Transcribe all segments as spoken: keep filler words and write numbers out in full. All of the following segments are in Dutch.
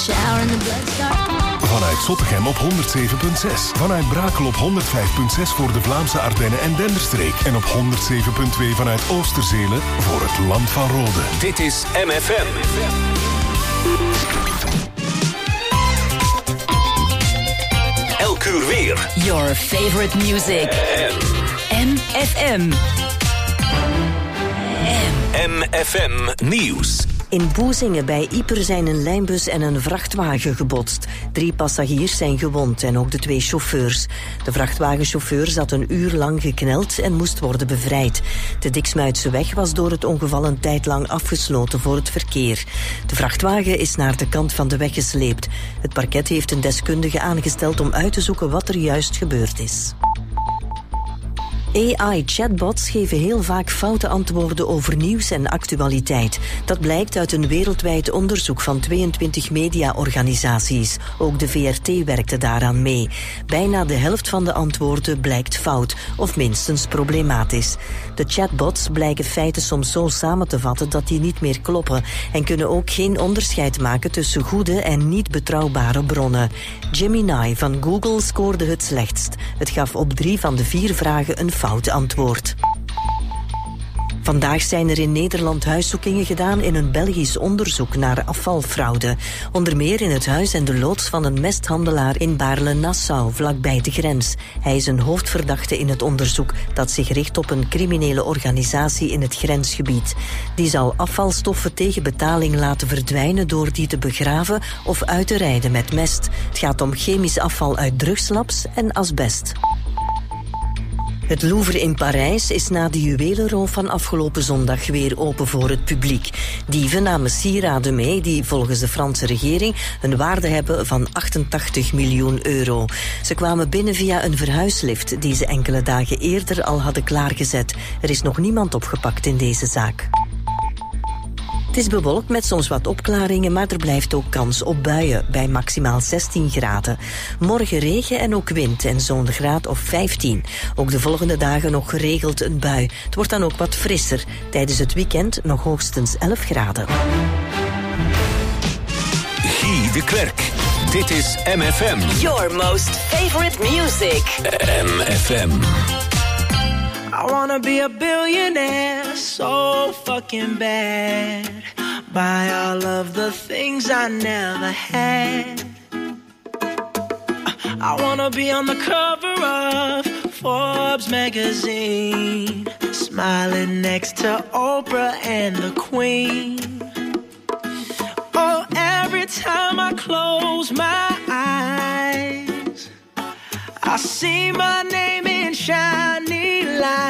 shower and the blood starts. Vanuit Zottegem op honderd zeven komma zes. Vanuit Brakel op honderd vijf komma zes voor de Vlaamse Ardennen en Denderstreek. En op honderd zeven komma twee vanuit Oosterzelen voor het Land van Rode. Dit is M F M. Elk uur weer. Your favorite music. M F M. M F M Nieuws. In Boezingen bij Ieper zijn een lijnbus en een vrachtwagen gebotst. Drie passagiers zijn gewond en ook de twee chauffeurs. De vrachtwagenchauffeur zat een uur lang gekneld en moest worden bevrijd. De Diksmuidseweg was door het ongeval een tijd lang afgesloten voor het verkeer. De vrachtwagen is naar de kant van de weg gesleept. Het parket heeft een deskundige aangesteld om uit te zoeken wat er juist gebeurd is. A I-chatbots geven heel vaak foute antwoorden over nieuws en actualiteit. Dat blijkt uit een wereldwijd onderzoek van tweeëntwintig mediaorganisaties. Ook de V R T werkte daaraan mee. Bijna de helft van de antwoorden blijkt fout, of minstens problematisch. De chatbots blijken feiten soms zo samen te vatten dat die niet meer kloppen en kunnen ook geen onderscheid maken tussen goede en niet betrouwbare bronnen. Gemini van Google scoorde het slechtst. Het gaf op drie van de vier vragen een fout antwoord. Vandaag zijn er in Nederland huiszoekingen gedaan in een Belgisch onderzoek naar afvalfraude. Onder meer in het huis en de loods van een mesthandelaar in Baarle-Nassau, vlakbij de grens. Hij is een hoofdverdachte in het onderzoek dat zich richt op een criminele organisatie in het grensgebied. Die zal afvalstoffen tegen betaling laten verdwijnen door die te begraven of uit te rijden met mest. Het gaat om chemisch afval uit drugslabs en asbest. Het Louvre in Parijs is na de juwelenroof van afgelopen zondag weer open voor het publiek. Dieven namen sieraden mee die volgens de Franse regering een waarde hebben van achtentachtig miljoen euro. Ze kwamen binnen via een verhuislift die ze enkele dagen eerder al hadden klaargezet. Er is nog niemand opgepakt in deze zaak. Het is bewolkt met soms wat opklaringen, maar er blijft ook kans op buien bij maximaal zestien graden. Morgen regen en ook wind en zo'n graad of vijftien. Ook de volgende dagen nog geregeld een bui. Het wordt dan ook wat frisser. Tijdens het weekend nog hoogstens elf graden. Guy de Klerk. Dit is M F M. Your most favorite music. M F M. I wanna be a billionaire so fucking bad. Buy all of the things I never had. I wanna be on the cover of Forbes magazine, smiling next to Oprah and the Queen. Oh, every time I close my eyes, I see my name in shiny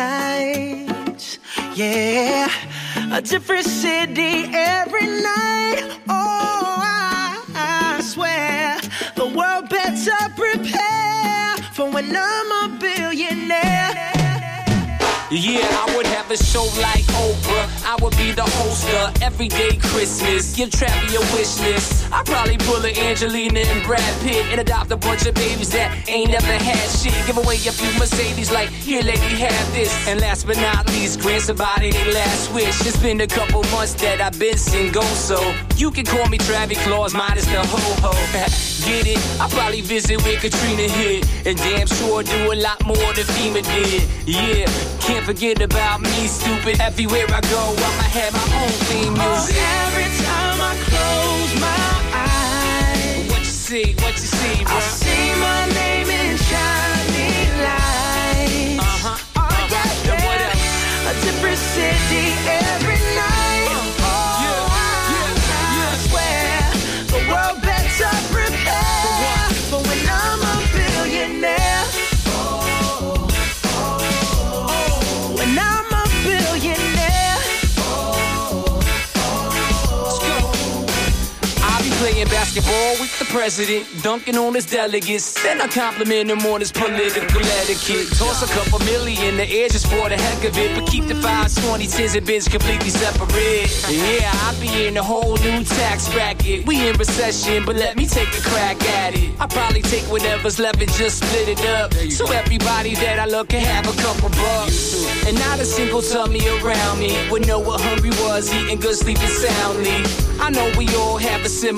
lights. Yeah, a different city every night. Oh, I, I swear the world better prepare for when I'm a billionaire. Yeah, I would have a show like Oprah. I would be the host of Everyday Christmas. Give Travis your wish list. I'd probably pull a Angelina and Brad Pitt and adopt a bunch of babies that ain't never had shit. Give away a few Mercedes like, here lady, have this. And last but not least, grant somebody their last wish. It's been a couple months that I've been single, so you can call me Travis Claus minus the ho-ho. Get it? I'll probably visit where Katrina hit. And damn sure do a lot more than FEMA did. Yeah, can't forget about me, stupid. Everywhere I go, I'ma have my own theme music. Oh, every time I close my eyes, what you see, what you see, bro? I see my name in shiny lights. Uh-huh, oh, uh-huh. yeah, yeah. What else? A different city every night. Uh, oh, yeah, yeah, yeah. I swear the world better prepare for when I'm a billionaire. Oh, oh, oh. When I'm a billionaire. Oh, oh. Let's go. I'll be playing basketball with the president, dunking on his delegates. Then I compliment him on his political etiquette. Toss a couple million in the air just for the heck of it, but keep the fives, twenty, tens, and bins completely separate. Yeah, I'll be in a whole new tax bracket. We in recession, but let me take a crack at it. I'll probably take whatever's left and just split it up, so everybody that I love can have a couple bucks. And not a single tummy around me would know what hungry was, eating good, sleeping soundly. I know we all have a similar dream.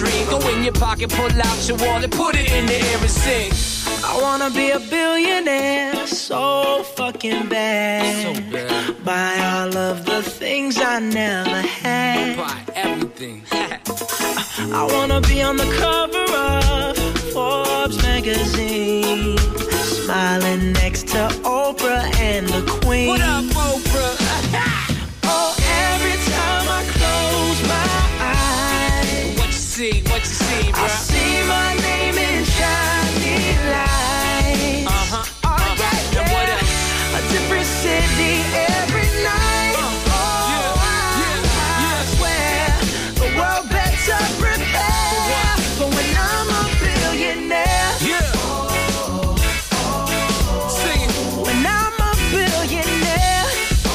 dream. Go in your pocket, pull out your wallet, put it in the air and sing. I wanna be a billionaire, so fucking bad. So bad. Buy all of the things I never had. Buy everything. I wanna be on the cover of Forbes magazine, smiling next to Oprah and the Queen. What up, Oprah? Oh, every time I close my eyes, What you see, what you see, bro? I see my name in shining lights. Uh-huh, Oh, uh-huh. yeah, And what yeah. else? A different city every night. Uh, Oh, yeah, I, yeah, I yeah. swear the world better prepare for when I'm a billionaire. Yeah. Sing it. When I'm a billionaire.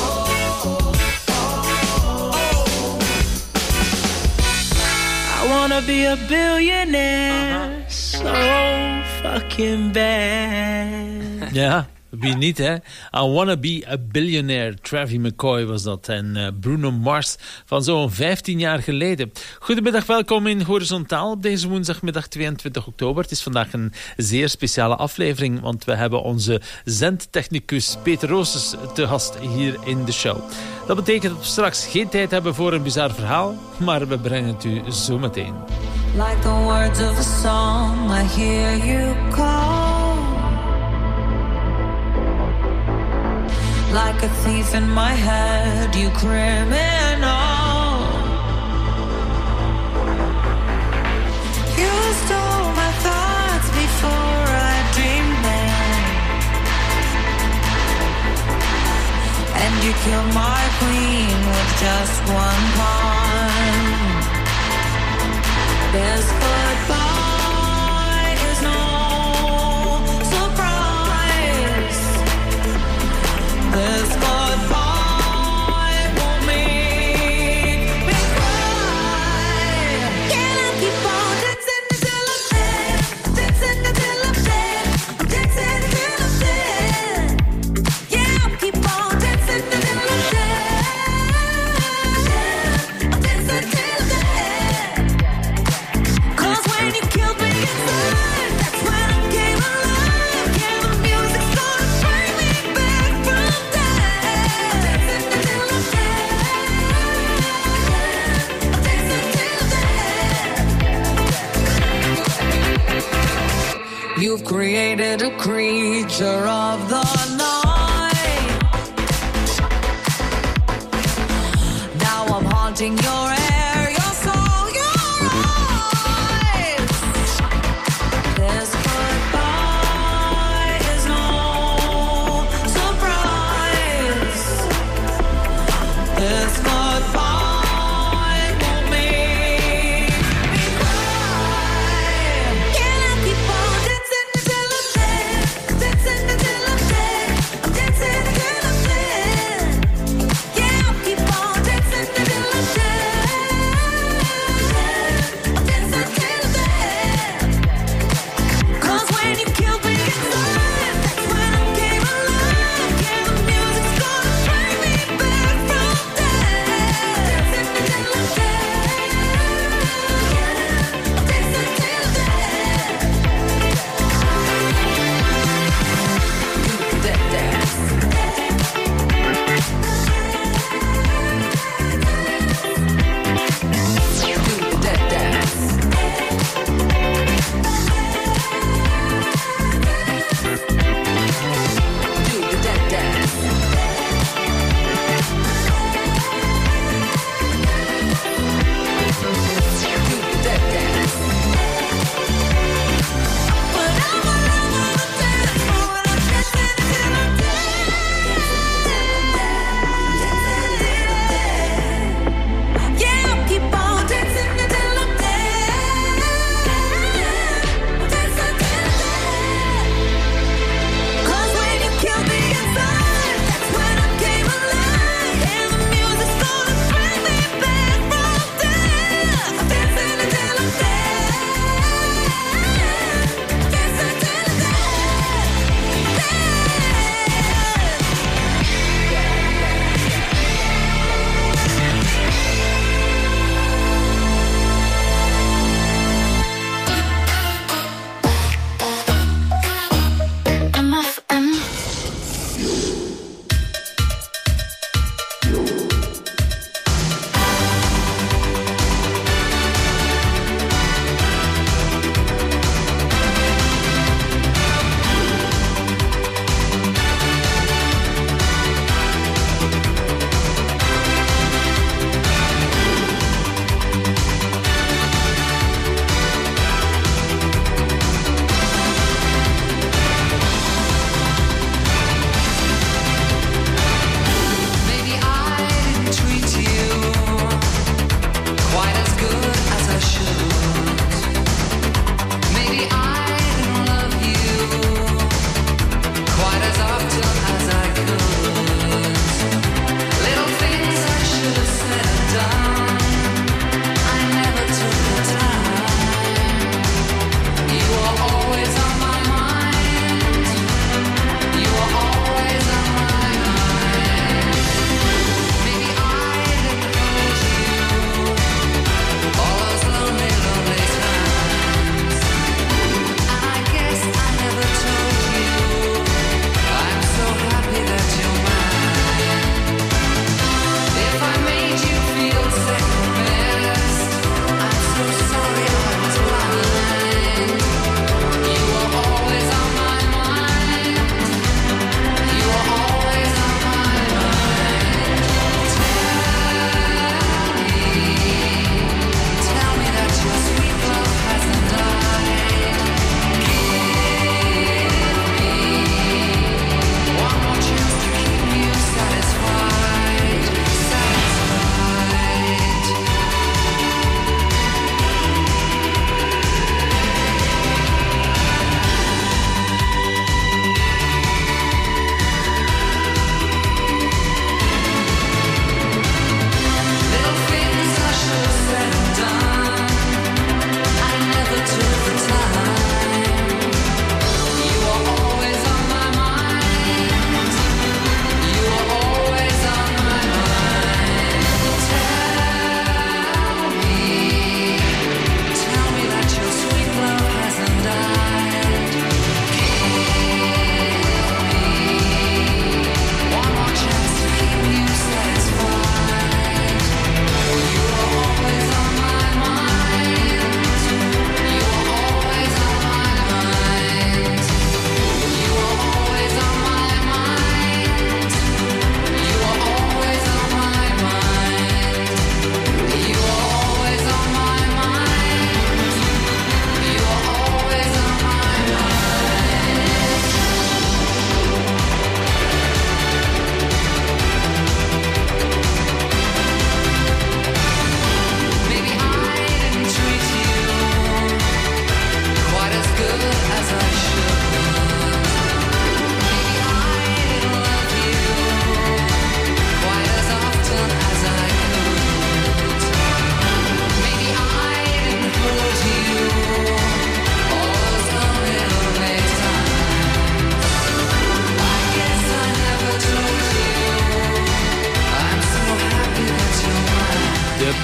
I wanna be a billionaire, so fucking bad. Ja, wie niet, hè? I Wanna Be a Billionaire. Travie McCoy was dat. En uh, Bruno Mars van zo'n vijftien jaar geleden. Goedemiddag, welkom in Horizontaal op deze woensdagmiddag tweeëntwintig oktober. Het is vandaag een zeer speciale aflevering, want we hebben onze zendtechnicus Peter Roosens te gast hier in de show. Dat betekent dat we straks geen tijd hebben voor een bizar verhaal, maar we brengen het u zo meteen. Like the words of a song, I hear you call. Like a thief in my head, you criminal. You stole my thoughts before I dreamed them, and you killed my queen with just one pawn. This goodbye is no surprise. This goodbye won't make me cry. Can I keep on dancing until I'm dead? Dancing until I'm dead. I'm dancing until I'm dead. Yeah, I'll keep on dancing until I'm dead. I'm dancing until I'm dead. 'Cause when you killed me inside, that's when I came alive. Yeah, the music's gonna bring me back from death. Dancing until I'm dead. I'm dancing until dead. You've created a creature of the night. Now I'm haunting your air, your soul, your eyes. This goodbye is no surprise. This goodbye won't make me cry. Can I keep on dancing until I'm dead? Dancing until I'm dead. I'm dancing until I'm dead. Yeah, I'll keep on dancing until I'm dead.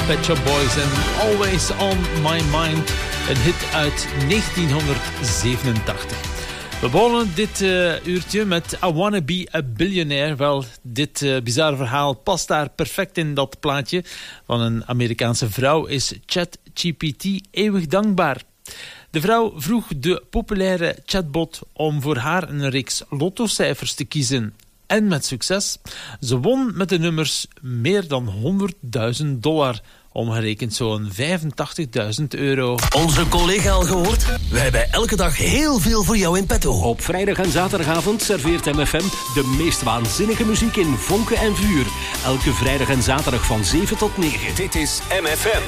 Pet Shop Boys en Always On My Mind, een hit uit negentienhonderdzevenentachtig. We begonnen dit uh, uurtje met I Wanna Be a Billionaire. Wel, dit uh, bizarre verhaal past daar perfect in dat plaatje. Van een Amerikaanse vrouw is ChatGPT eeuwig dankbaar. De vrouw vroeg de populaire chatbot om voor haar een reeks lottocijfers te kiezen. En met succes. Ze won met de nummers meer dan honderdduizend dollar. Omgerekend zo'n vijfentachtigduizend euro. Onze collega al gehoord? Wij hebben elke dag heel veel voor jou in petto. Op vrijdag en zaterdagavond serveert M F M de meest waanzinnige muziek in vonken en vuur. Elke vrijdag en zaterdag van zeven tot negen. Dit is M F M.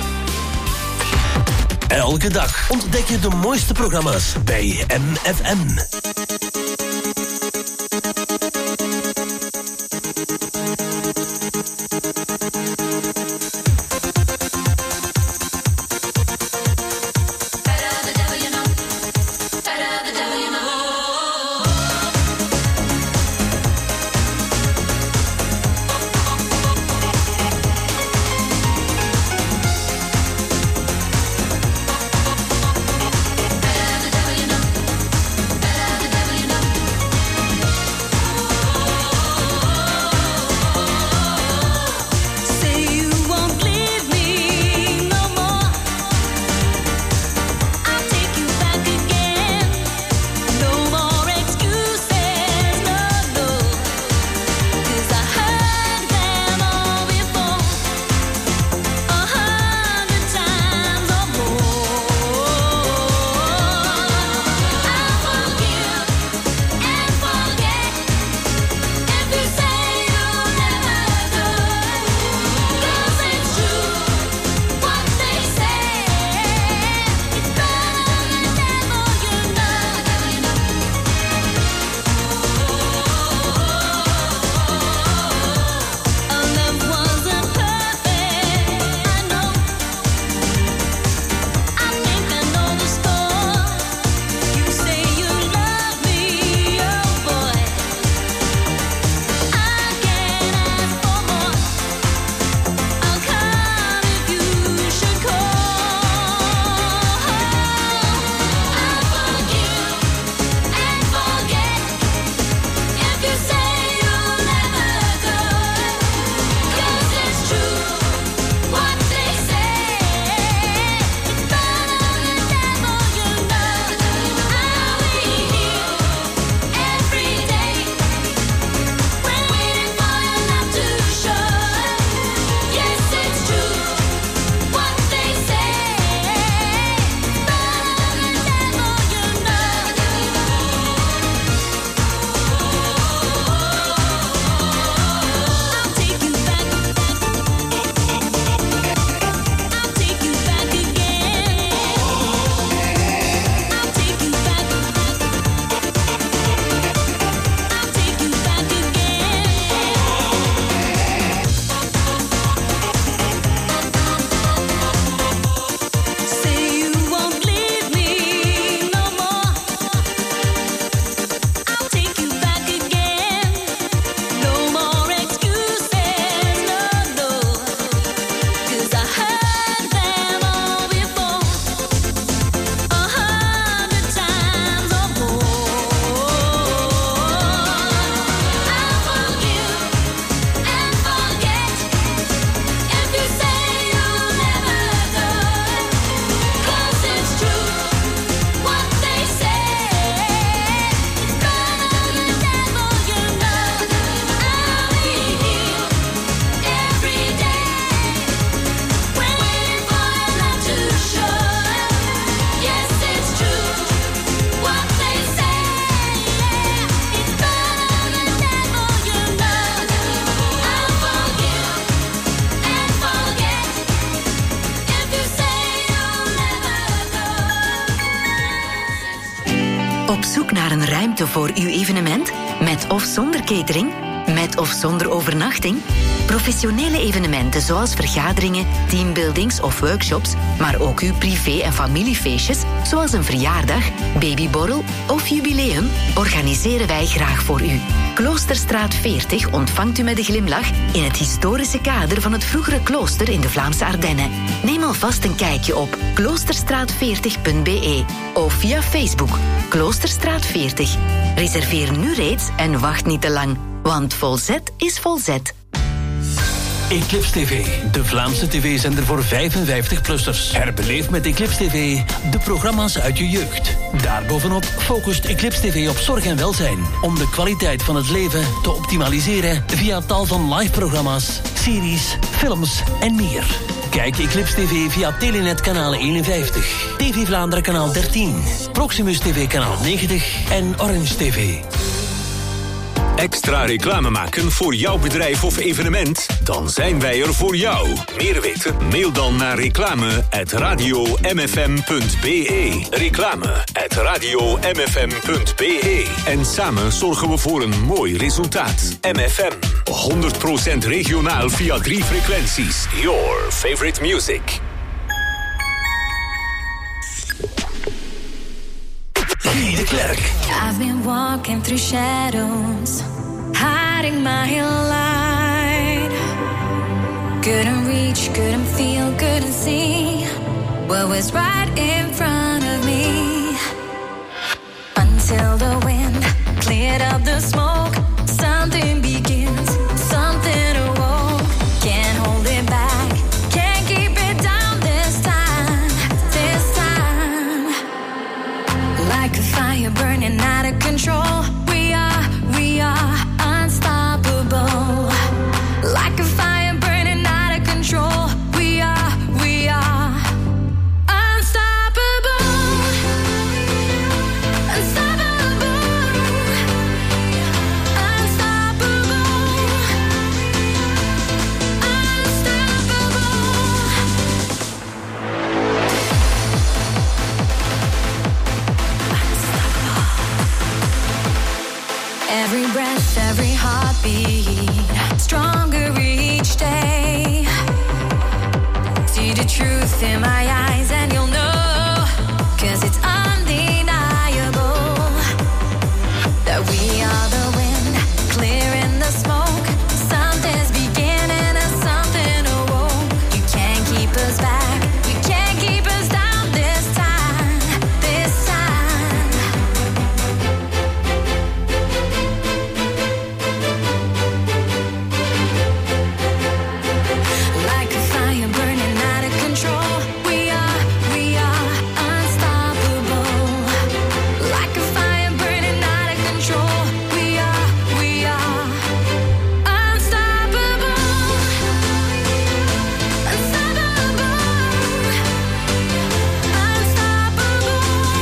Elke dag ontdek je de mooiste programma's bij M F M. Op zoek naar een ruimte voor uw evenement? Met of zonder catering? Met of zonder overnachting? Professionele evenementen zoals vergaderingen, teambuildings of workshops, maar ook uw privé- en familiefeestjes, zoals een verjaardag, babyborrel of jubileum, organiseren wij graag voor u. Kloosterstraat veertig ontvangt u met een glimlach in het historische kader van het vroegere klooster in de Vlaamse Ardennen. Neem alvast een kijkje op kloosterstraat veertig punt b e of via Facebook Kloosterstraat veertig. Reserveer nu reeds en wacht niet te lang, want Volzet is Volzet. Eclipse T V, de Vlaamse tv-zender voor vijfenvijftig-plussers. Herbeleef met Eclipse T V de programma's uit je jeugd. Daarbovenop focust Eclipse T V op zorg en welzijn, om de kwaliteit van het leven te optimaliseren via tal van live-programma's, series, films en meer. Kijk Eclipse T V via Telenet kanaal eenenvijftig, T V Vlaanderen kanaal dertien, Proximus T V kanaal negentig en Orange T V. Extra reclame maken voor jouw bedrijf of evenement? Dan zijn wij er voor jou. Meer weten? Mail dan naar reclame at radio m f m punt b e. Reclame at radio m f m punt b e. En samen zorgen we voor een mooi resultaat. M F M, honderd procent regionaal via drie frequenties. Your favorite music. Guy de Klerk. I've been walking through shadows, hiding my light. Couldn't reach, couldn't feel, couldn't see what was right in front of me. Until the wind cleared up the smoke, something begins, something awoke. Can't hold it back, can't keep it down this time, this time. Like a fire burning out of control, we are, we are unstoppable. Like a fire burning out of control, we are, we are unstoppable. Unstoppable. Unstoppable. Every breath, every heartbeat, stronger each day. See the truth in my eyes and you'll know, 'cause it's undeniable that we are the wind, clearing the smoke. Something's beginning and something awoke. You can't keep us back, we can't keep us down this time, this time. Like a fire burning out of control, we are, we are unstoppable. Like a fire burning out of control, we are, we are unstoppable. Unstoppable. Unstoppable.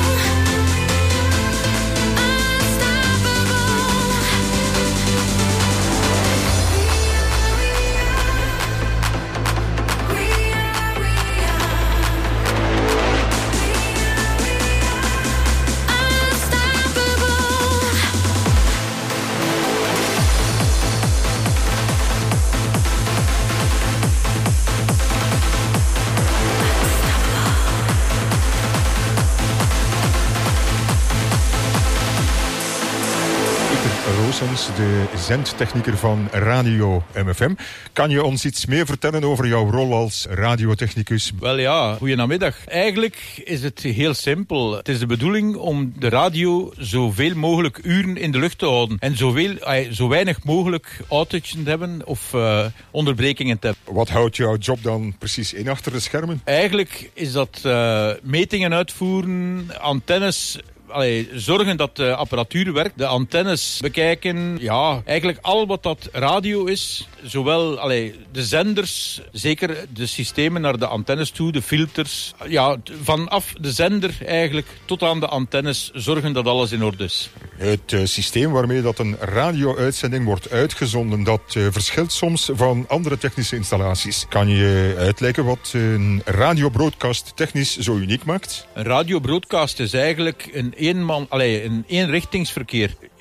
Roosens, de zendtechnieker van Radio M F M. Kan je ons iets meer vertellen over jouw rol als radiotechnicus? Wel ja, goeiemiddag. Eigenlijk is het heel simpel. Het is de bedoeling om de radio zoveel mogelijk uren in de lucht te houden. En zoveel, eh, zo weinig mogelijk outages te hebben of uh, onderbrekingen te hebben. Wat houdt jouw job dan precies in achter de schermen? Eigenlijk is dat uh, metingen uitvoeren, antennes... Allee, zorgen dat de apparatuur werkt, de antennes bekijken, ja, eigenlijk al wat dat radio is, zowel allee, de zenders, zeker de systemen naar de antennes toe, de filters, ja, vanaf de zender eigenlijk tot aan de antennes zorgen dat alles in orde is. Het uh, systeem waarmee dat een radio-uitzending wordt uitgezonden, dat uh, verschilt soms van andere technische installaties. Kan je uitleggen wat een radiobroadcast technisch zo uniek maakt? Een radiobroadcast is eigenlijk een eenman, allee, een eenrichtingsverkeer.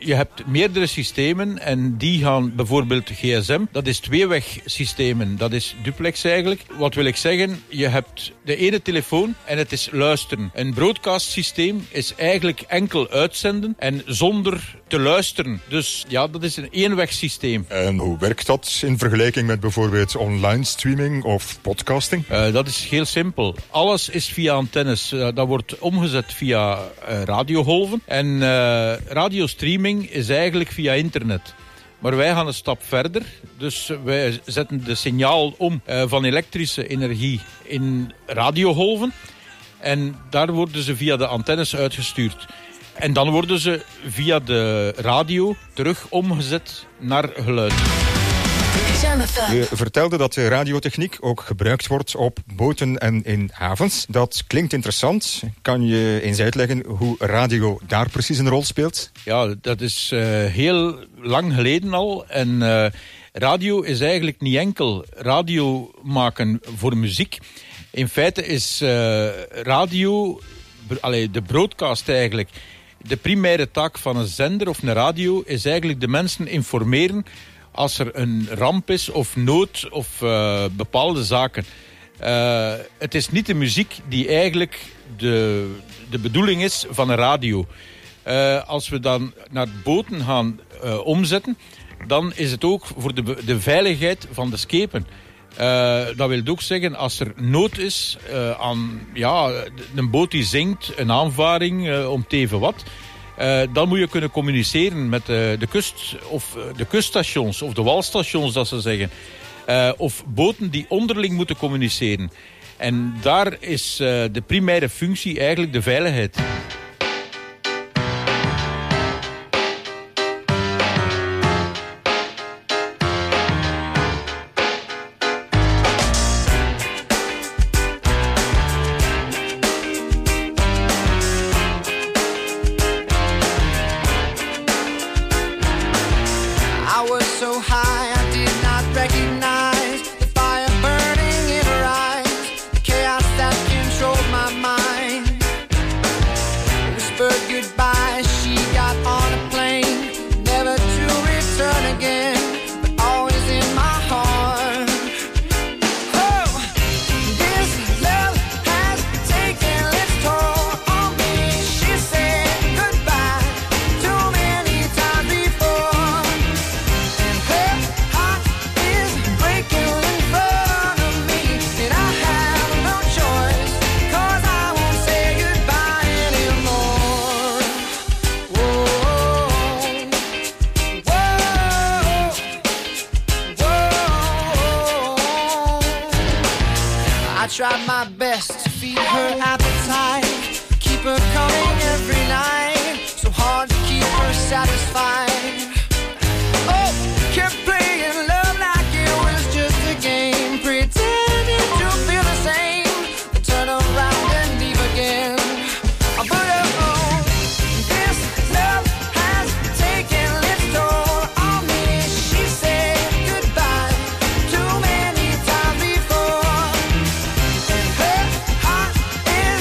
je hebt meerdere systemen en die gaan bijvoorbeeld G S M, dat is tweewegsystemen, dat is duplex eigenlijk. Wat wil ik zeggen? Je hebt de ene telefoon en het is luisteren. Een broadcastsysteem is eigenlijk enkel uitzenden en zonder te luisteren. Dus ja, dat is een eenwegsysteem. En hoe werkt dat in vergelijking met bijvoorbeeld online streaming of podcasting? Uh, dat is heel simpel. Alles is via antennes. Uh, dat wordt omgezet via uh, radiogolven. En uh, radiostreaming is eigenlijk via internet. Maar wij gaan een stap verder. Dus wij zetten de signaal om uh, van elektrische energie in radiogolven. En daar worden ze via de antennes uitgestuurd. En dan worden ze via de radio terug omgezet naar geluid. Je vertelde dat de radiotechniek ook gebruikt wordt op boten en in havens. Dat klinkt interessant. Kan je eens uitleggen hoe radio daar precies een rol speelt? Ja, dat is uh, heel lang geleden al. En uh, radio is eigenlijk niet enkel radio maken voor muziek. In feite is uh, radio, allee, de broadcast eigenlijk, de primaire taak van een zender of een radio is eigenlijk de mensen informeren als er een ramp is of nood of uh, bepaalde zaken. Uh, het is niet de muziek die eigenlijk de, de bedoeling is van een radio. Uh, als we dan naar boten gaan uh, omzetten, dan is het ook voor de, de veiligheid van de schepen. Uh, dat wil ook zeggen, als er nood is uh, aan ja, een boot die zinkt, een aanvaring, uh, om te even wat, uh, dan moet je kunnen communiceren met uh, de kust of uh, de kuststations of de walstations, dat ze zeggen. Uh, of boten die onderling moeten communiceren. En daar is uh, de primaire functie eigenlijk de veiligheid. Tried my best to feed her appetite, keep her coming every night, so hard to keep her satisfied. Oh, kept playing love like it was just a game, pretending to feel the same, then turn around and leave again. But oh, this love has taken its toll on me. She said goodbye too many times before. Her heart is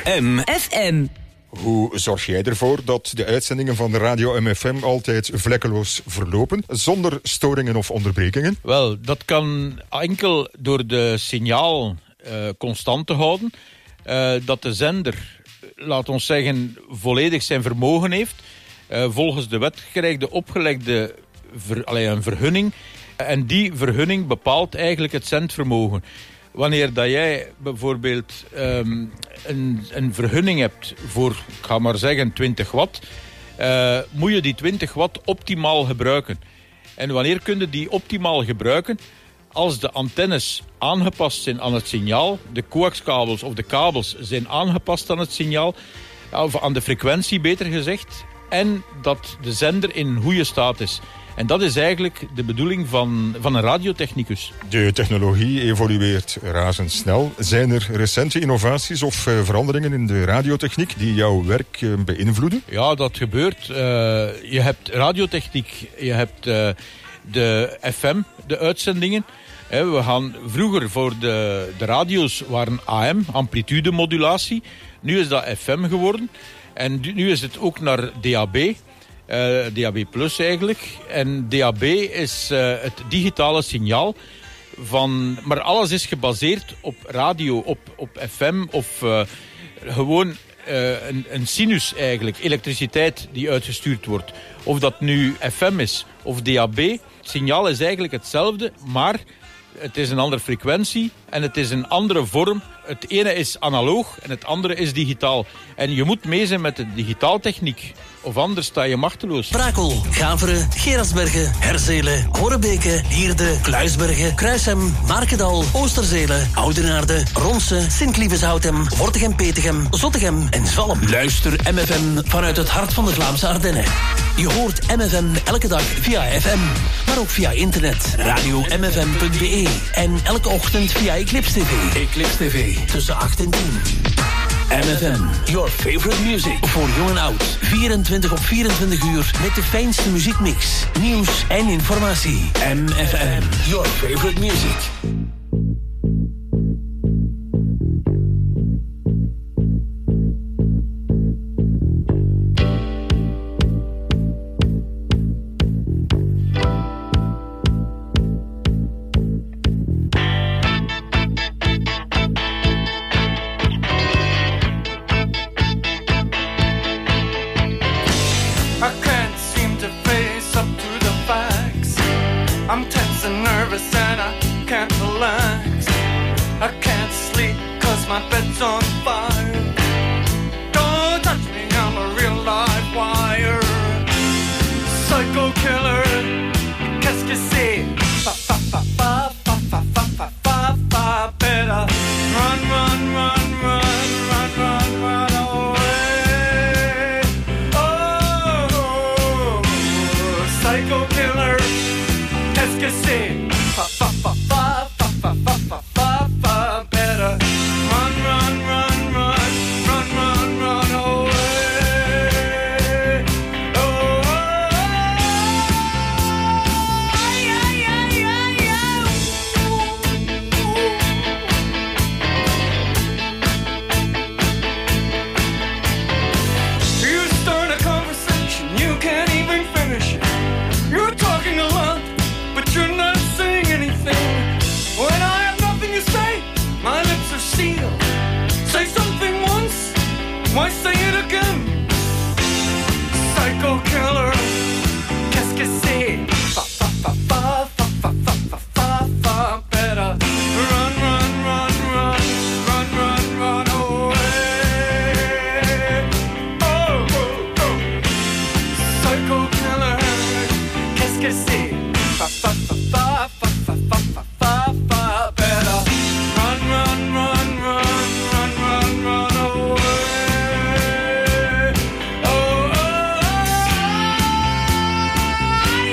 M F M. Hoe zorg jij ervoor dat de uitzendingen van de Radio M F M altijd vlekkeloos verlopen, zonder storingen of onderbrekingen? Wel, dat kan enkel door de signaal uh, constant te houden. Uh, dat de zender, laat ons zeggen, volledig zijn vermogen heeft. Uh, volgens de wet krijgt de opgelegde ver, allee, een vergunning. En die vergunning bepaalt eigenlijk het zendvermogen. Wanneer dat jij bijvoorbeeld um, een, een vergunning hebt voor, ik ga maar zeggen, twintig watt, uh, moet je die twintig watt optimaal gebruiken. En wanneer kun je die optimaal gebruiken? Als de antennes aangepast zijn aan het signaal, de coaxkabels of de kabels zijn aangepast aan het signaal, of aan de frequentie beter gezegd, en dat de zender in een goede staat is. En dat is eigenlijk de bedoeling van, van een radiotechnicus. De technologie evolueert razendsnel. Zijn er recente innovaties of uh, veranderingen in de radiotechniek die jouw werk uh, beïnvloeden? Ja, dat gebeurt. Uh, je hebt radiotechniek, je hebt uh, de F M, de uitzendingen. He, we gaan vroeger voor de, de radio's waren A M, amplitudemodulatie. Nu is dat F M geworden. En nu is het ook naar D A B. Uh, D A B plus eigenlijk. En D A B is uh, het digitale signaal van... Maar alles is gebaseerd op radio, op, op F M of uh, gewoon uh, een, een sinus eigenlijk. Elektriciteit die uitgestuurd wordt. Of dat nu F M is of D A B. Het signaal is eigenlijk hetzelfde, maar het is een andere frequentie en het is een andere vorm. Het ene is analoog en het andere is digitaal. En je moet mee zijn met de digitaaltechniek. Of anders sta je machteloos. Brakel, Gaveren, Gerasbergen, Herzelen, Horebeke, Hierde, Kluisbergen, Kruishem, Markendal, Oosterzelen, Oudenaarde, Ronse, Sint-Lieveshoutem, Wortegem-Petegem, Zottegem en Zalm. Luister M F M vanuit het hart van de Vlaamse Ardennen. Je hoort M F M elke dag via F M, maar ook via internet, radio m f m punt b e en elke ochtend via Eclipse T V. Eclipse T V, tussen acht en tien. M F M, your favorite music. Voor jong en oud. vierentwintig op vierentwintig uur met de fijnste muziekmix, nieuws en informatie. M F M, your favorite music. I'm tense and nervous and I can't relax. I can't sleep cause my bed's on fire. Don't touch me, I'm a real live wire. Psycho killer, qu'est-ce que c'est? Fa fa fa fa fa fa fa fa fa fa. Better run, run, run, run, run, run, run away. Oh, psycho killer. Qu'est-ce que c'est? Fa fa fa fa fa fa fa fa fa fa. Better run, run, run, run, run, run, run away. Oh, yeah, yeah, yeah, yeah. You start a conversation, you can't even finish it. You're talking a lot, but you're not saying anything. When I have nothing to say, my lips are sealed. Say something once, why say it again? Psycho killer, qu'est-ce que c'est? Fa fa fa fa fa fa fa fa fa fa. Better run, run, run, run, run, run, run away. Oh, oh, oh. Psycho killer, qu'est-ce que c'est? Fa fa fa fa fa fa fa fa fa fa. Better run, run, run, run, run, run, run away. Oh, oh, oh.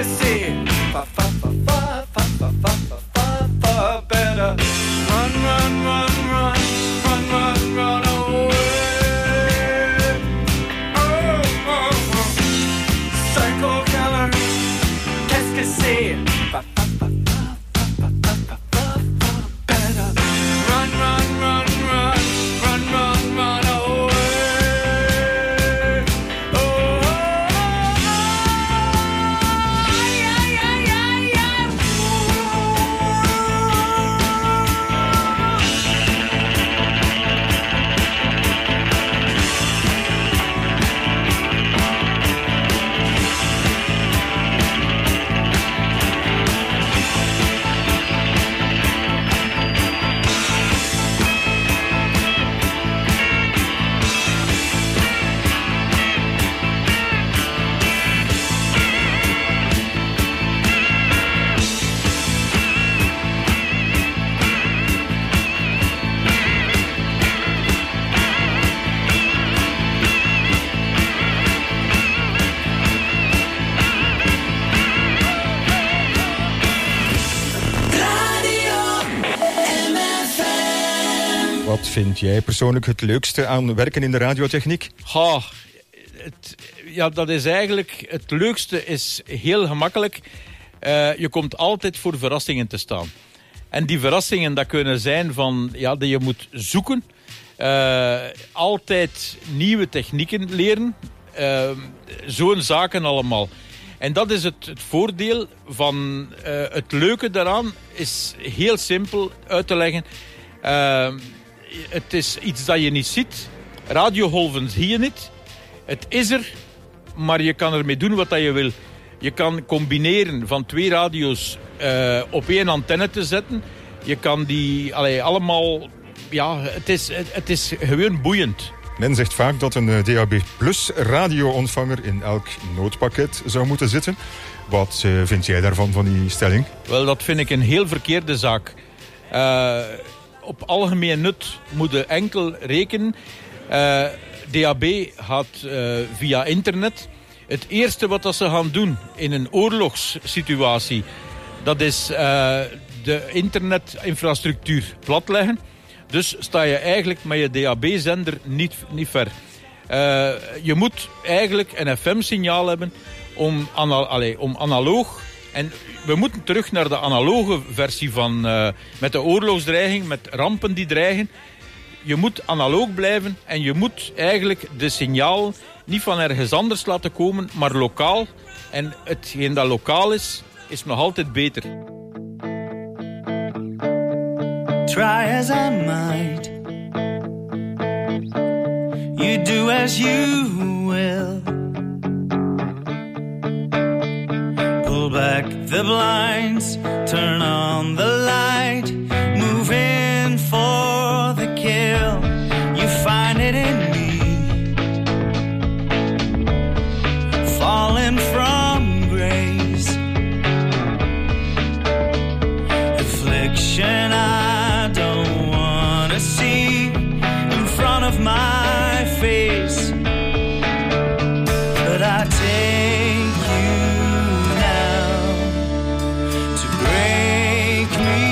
say, fa fa fa fa fa fa fa fa fa, better run, run, run, run, run, run, run away. Oh, oh, oh. Psycho killer, qu'est-ce que c'est? Fa fa fa fa fa fa fa fa fa, better run, run, run, run, run, run, run away. Wat vind jij persoonlijk het leukste aan werken in de radiotechniek? Ha, het, ja, dat is eigenlijk... Het leukste is heel gemakkelijk. Uh, je komt altijd voor verrassingen te staan. En die verrassingen, dat kunnen zijn van... Ja, dat je moet zoeken. Uh, altijd nieuwe technieken leren. Uh, Zo'n zaken allemaal. En dat is het, het voordeel van... Uh, het leuke daaraan is heel simpel uit te leggen. Uh, Het is iets dat je niet ziet. Radiogolven zie je niet. Het is er, maar je kan ermee doen wat je wil. Je kan combineren van twee radio's uh, op één antenne te zetten. Je kan die allee, allemaal... Ja, het is, het, het is gewoon boeiend. Men zegt vaak dat een D A B plus radio-ontvanger in elk noodpakket zou moeten zitten. Wat uh, vind jij daarvan, van die stelling? Wel, dat vind ik een heel verkeerde zaak. Uh, op algemeen nut moet je enkel rekenen. Uh, D A B gaat uh, via internet. Het eerste wat dat ze gaan doen in een oorlogssituatie, dat is uh, de internetinfrastructuur platleggen. Dus sta je eigenlijk met je D A B-zender niet, niet ver. Uh, je moet eigenlijk een F M-signaal hebben om, ana- allez, om analoog... En we moeten terug naar de analoge versie van... Uh, met de oorlogsdreiging, met rampen die dreigen. Je moet analoog blijven en je moet eigenlijk de signaal niet van ergens anders laten komen, maar lokaal. En hetgeen dat lokaal is, is nog altijd beter. Try as I might, you do as you will. Pull back the blinds, turn on the light, move in for the kill. You find it in me, falling from grace, affliction I don't wanna see in front of my face, but I take you now to break me.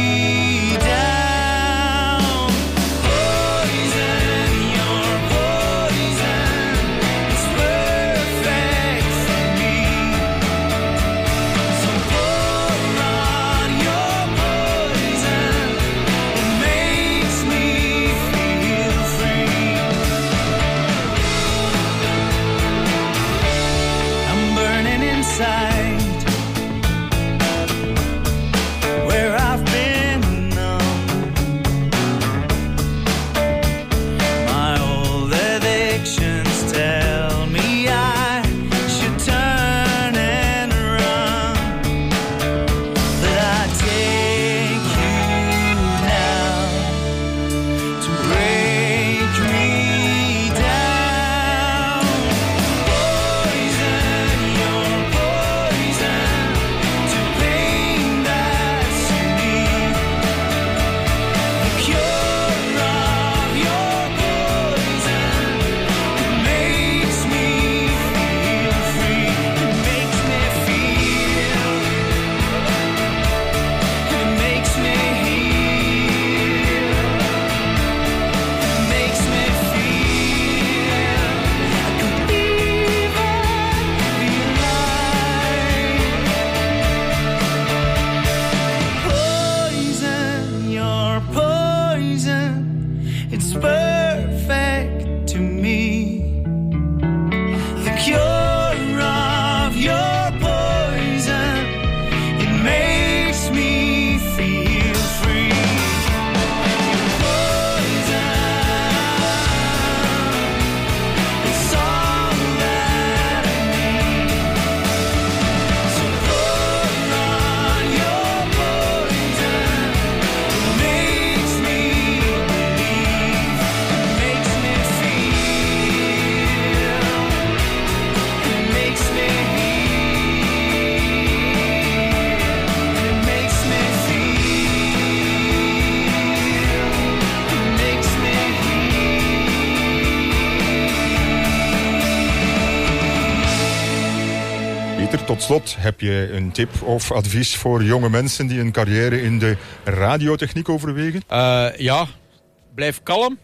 Pieter, tot slot, heb je een tip of advies voor jonge mensen die een carrière in de radiotechniek overwegen? Uh, ja, blijf kalm.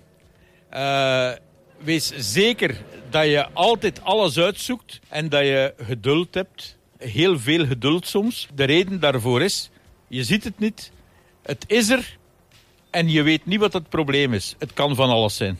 Uh, wees zeker dat je altijd alles uitzoekt en dat je geduld hebt. Heel veel geduld soms. De reden daarvoor is, je ziet het niet, het is er en je weet niet wat het probleem is. Het kan van alles zijn.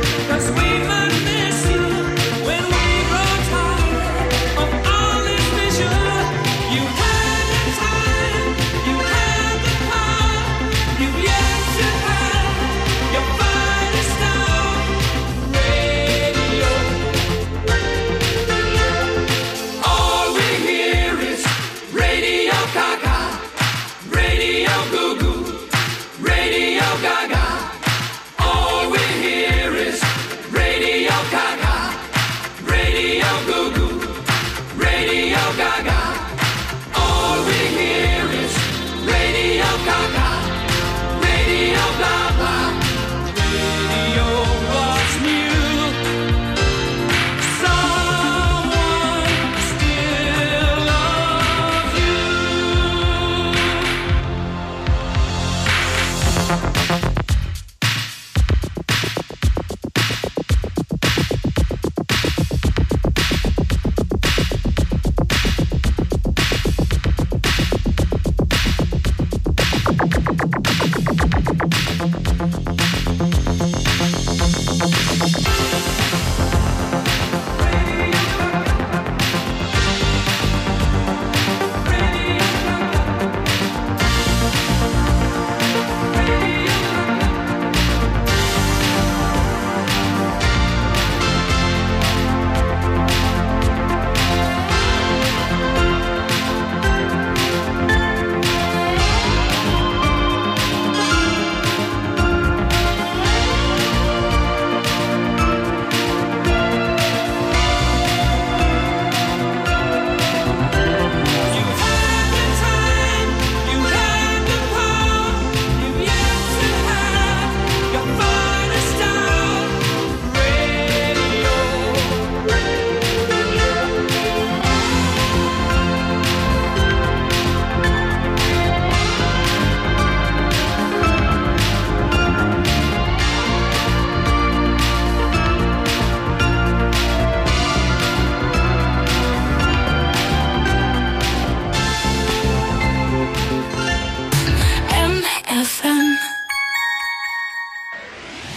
We might miss you when we grow tired of all this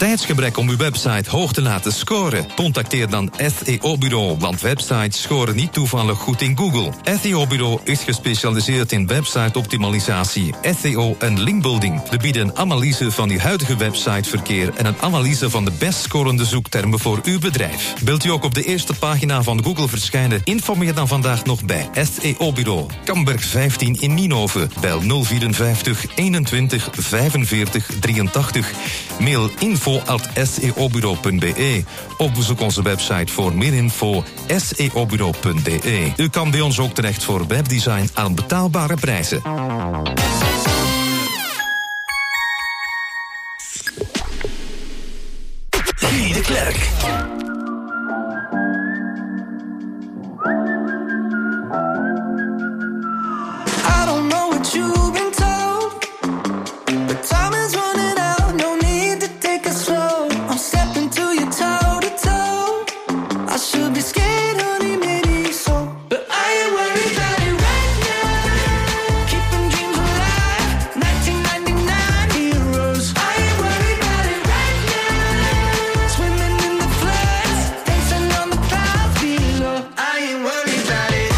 tijdsgebrek om uw website hoog te laten scoren? Contacteer dan S E O-bureau, want websites scoren niet toevallig goed in Google. S E O-bureau is gespecialiseerd in website-optimalisatie, S E O en linkbuilding. We bieden een analyse van uw huidige websiteverkeer en een analyse van de best scorende zoektermen voor uw bedrijf. Wilt u ook op de eerste pagina van Google verschijnen? Informeer dan vandaag nog bij S E O-bureau. Kamberg vijftien in Nienhoven. Bel nul vierenvijftig eenentwintig vijfenveertig drieëntachtig. Mail info at s e o bureau punt b e. Of bezoek onze website voor meer info s e o bureau punt b e. U kan bij ons ook terecht voor webdesign aan betaalbare prijzen. Guy de Klerk. I don't know what you've been told, but time is running out. No need to take it slow. I'm stepping to you toe to toe. I should be scared, honey, maybe so, but I ain't worried about it right now. Keeping dreams alive, nineteen ninety-nine heroes. I ain't worried about it right now. Swimming in the floods, dancing on the clouds below. I ain't worried about it.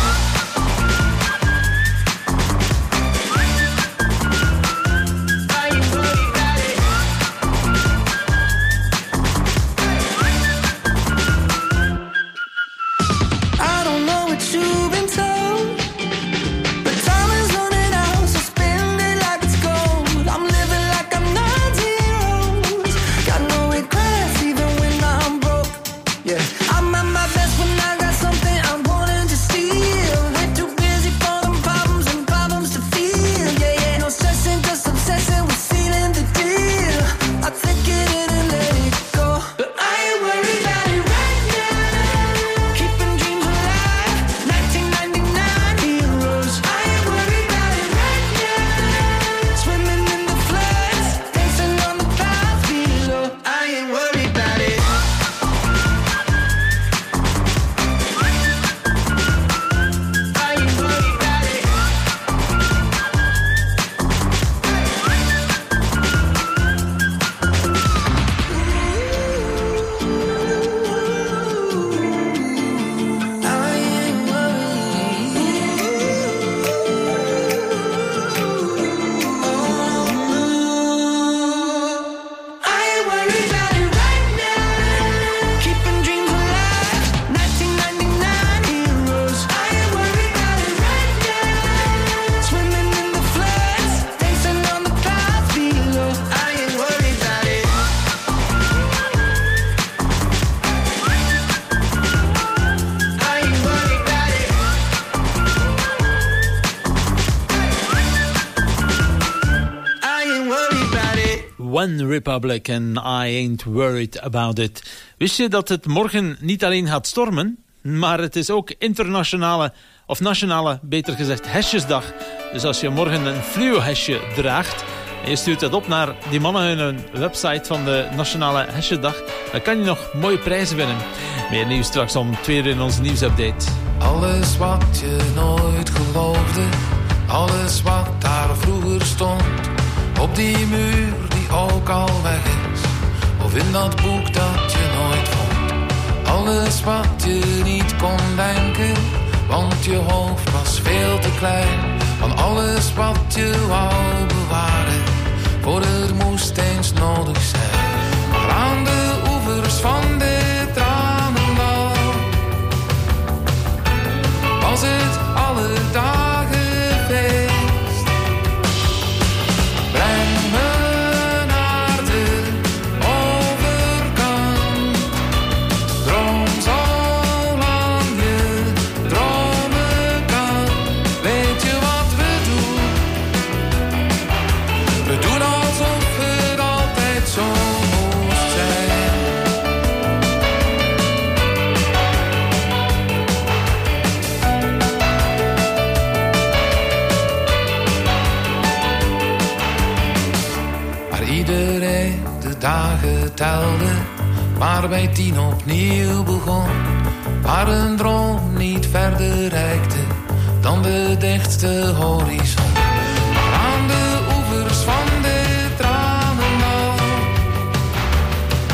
I don't know what you've been told, but time is running out, so spend it like it's gold. I'm living like I'm not zeros. Got no regrets even when I'm broke. Yeah, I'm at my best when I got something I'm wanting to steal. Way too busy for them problems and problems to feel. Yeah, yeah, no stressing, just obsessing with sealing the deal. I take it in and let it go, but I ain't worried about it right now. Keeping dreams alive, nineteen ninety-nine heroes. I ain't worried about it right now. Swimming in the floods, dancing on the clouds below. I ain't worried about it. I ain't worried about it. I ain't I ain't worried about it right now. Keeping dreams alive, nineteen ninety-nine heroes. I ain't worried about it right now. Swimming in the floods, dancing on the clouds below. I ain't worried about it. I ain't worried about it. I ain't worried about it. One Republic en I Ain't Worried About It. Wist je dat het morgen niet alleen gaat stormen, maar het is ook internationale, of nationale, beter gezegd, hesjesdag. Dus als je morgen een fluo-hesje draagt en je stuurt dat op naar die mannen hun website van de Nationale Hesjedag, dan kan je nog mooie prijzen winnen. Meer nieuws straks om twee uur in onze nieuwsupdate. Alles wat je nooit geloofde, alles wat daar vroeger stond, op die muur die ook al weg is, of in dat boek dat je nooit vond. Alles wat je niet kon denken, want je hoofd was veel te klein. Van alles wat je wou bewaren, voor er moest eens nodig zijn. Maar aan de oevers van de tranendal was het alle dagen feest. Breng me naar de overkant, droom zolang je dromen kan. Weet je wat we doen? We doen alsof het altijd zo moest zijn. Maar iedereen de dagen telde, maar bij tien opnieuw begon. Waar een droom niet verder reikte dan de dichtste horizon. Maar aan de oevers van de tranendal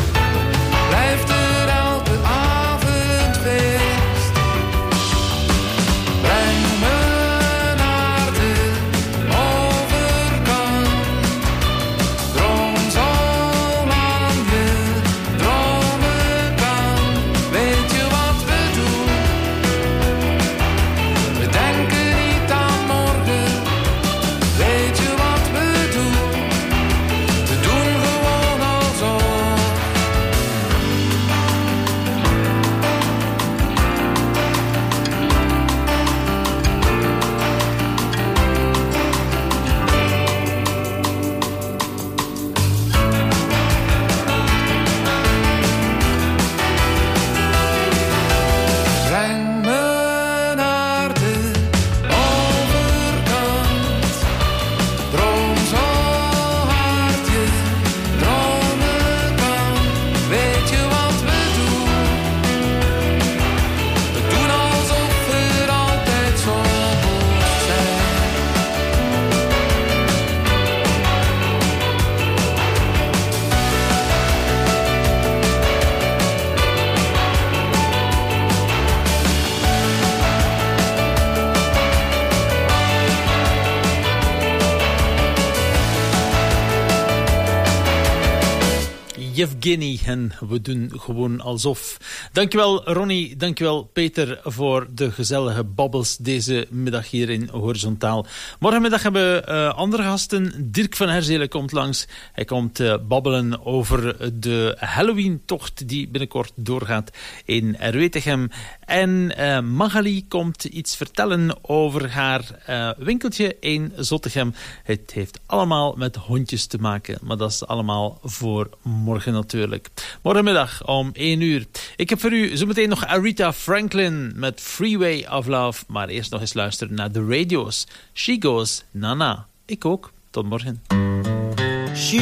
Yevgeny en we doen gewoon alsof. Dankjewel Ronnie, dankjewel Peter voor de gezellige babbels deze middag hier in Horizontaal. Morgenmiddag hebben we uh, andere gasten. Dirk van Herzelen komt langs. Hij komt uh, babbelen over de Halloween-tocht die binnenkort doorgaat in Erwetegem. En uh, Magali komt iets vertellen over haar uh, winkeltje in Zottegem. Het heeft allemaal met hondjes te maken, maar dat is allemaal voor morgen natuurlijk. Morgenmiddag om één uur. Ik heb voor u zometeen nog Aretha Franklin met Freeway of Love, maar eerst nog eens luisteren naar de radio's. She Goes, Nana. Ik ook. Tot morgen. She's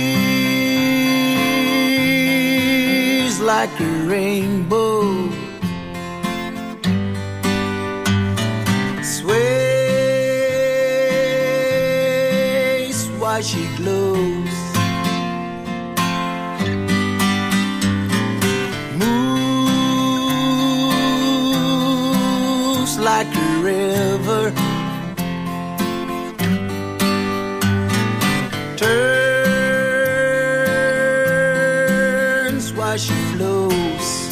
like a rainbow, sways while she glows, moves like a river, turns while she flows.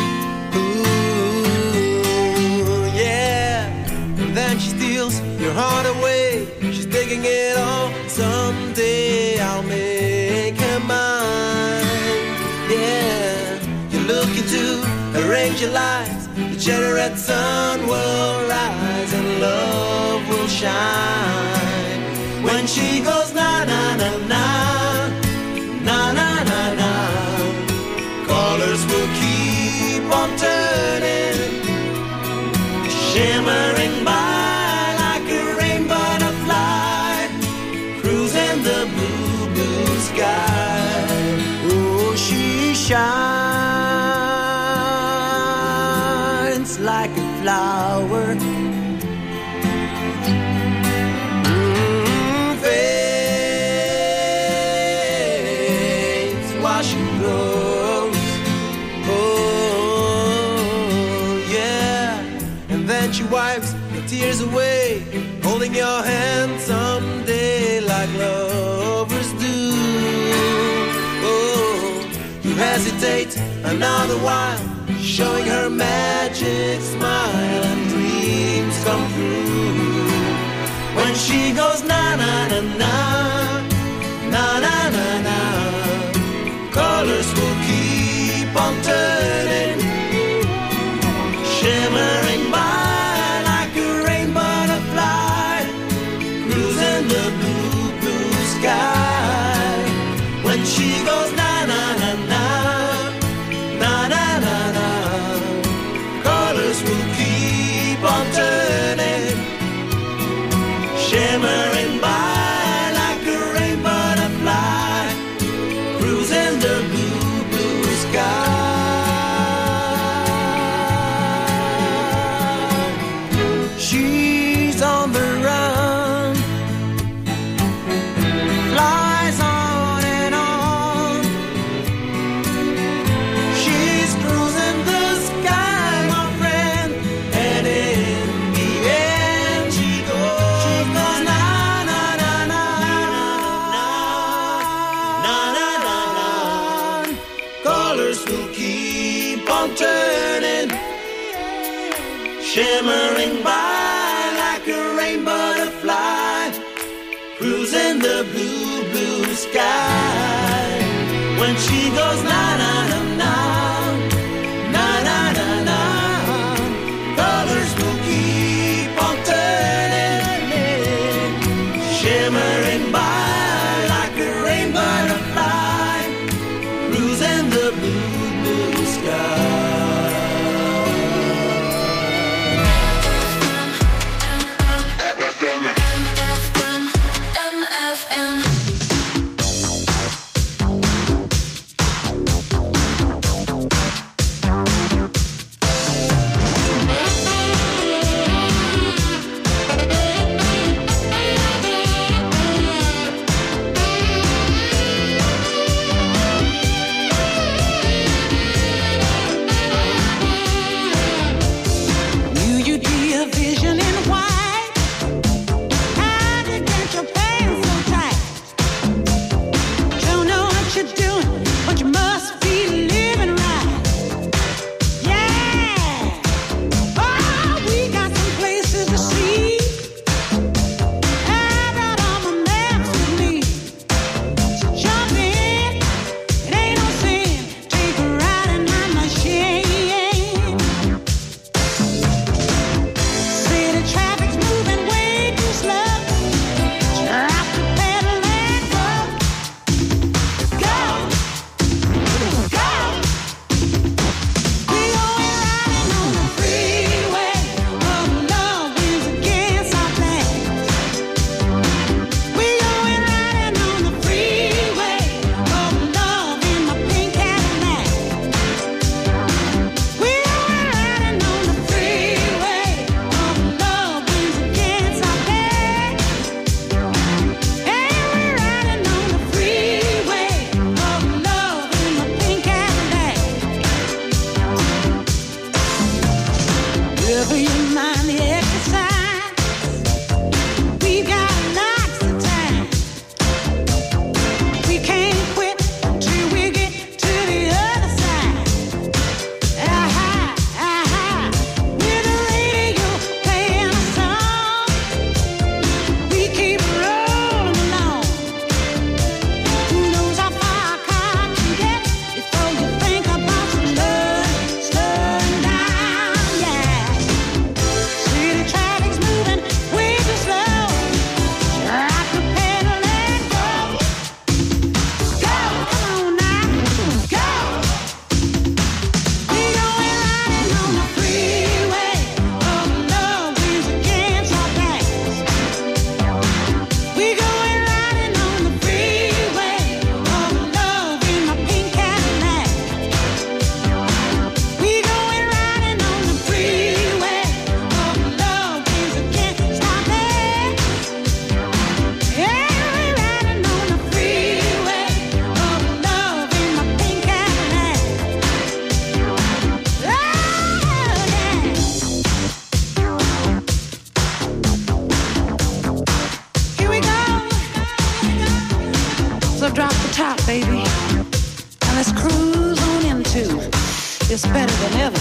Ooh, yeah. And then she steals your heart away. She's taking it all. Someday I'll make her mine. Yeah. You're looking to arrange your lives. The generate sun will rise and love will shine. When she goes na na na na, na na na na, colors will keep on turning, shimmering by like a rain butterfly, cruising the blue, blue sky. Oh, she shines like a flower, she wipes the tears away, holding your hand someday like lovers do. Oh, you hesitate another while, showing her magic smile and dreams come true. When she goes na na na na, na na na na, colors will keep on turning, shimmering by sky. When she goes na na na na, na na na na, colors will keep on turning, shimmering by like a rain butterfly, cruising the blue, blue sky. She's on the run, flies on and on. She's cruising the sky, my friend, and in the end she goes, she goes na na na na na na na na. Colors will keep on turning, shimmering by like a rain butterfly, cruising the blue, blue sky. When she goes na na na na, na na na na, colors will keep on turning, shimmering by like a rain butterfly, cruising the blue, blue sky. F M.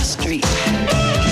street.